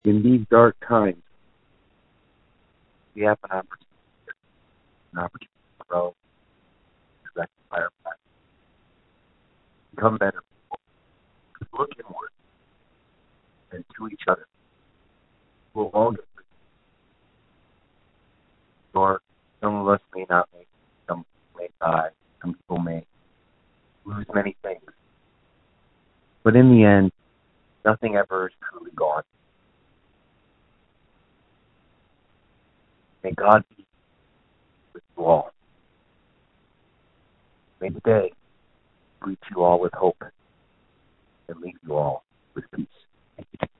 In these dark times, we have an opportunity to grow, to rectify our past, become better, to look inward and to each other. We'll all get through. Or some of us may not make it, some may die, some people may lose many things. But in the end, nothing ever is truly gone. May God be with you all. May the day greet you all with hope and leave you all with peace.